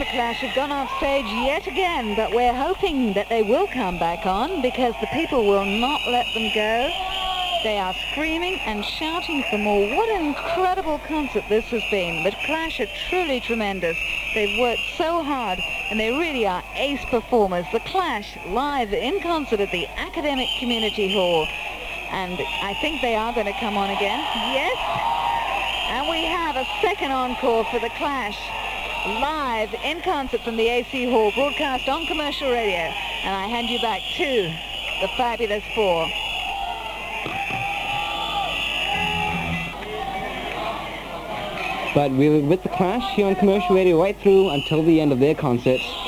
Clash have gone off stage yet again, but we're hoping that they will come back on because the people will not let them go. They are screaming and shouting for more. What an incredible concert this has been. The Clash are truly tremendous. They've worked so hard and they really are ace performers. The Clash live in concert at the Academic Community Hall. And I think they are going to come on again. Yes. And we have a second encore for the Clash live in concert from the AC Hall, broadcast on commercial radio. And I hand you back to the Fabulous Four. But we were with the Clash here on commercial radio right through until the end of their concert.